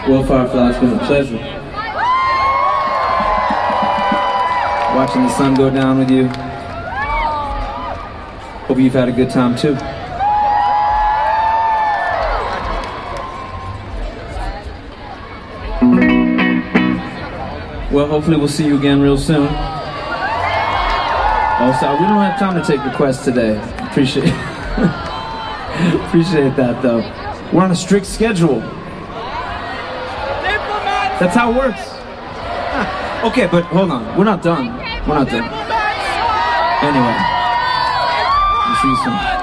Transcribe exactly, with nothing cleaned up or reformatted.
Well, Firefly, it's been a pleasure watching the sun go down with you. Hope you've had a good time too. Well, hopefully we'll see you again real soon. Oh, sorry, we don't have time to take requests today. Appreciate Appreciate that, though. We're on a strict schedule. That's how it works. Okay, but hold on. We're not done. We're not done. Anyway, we'll see you soon.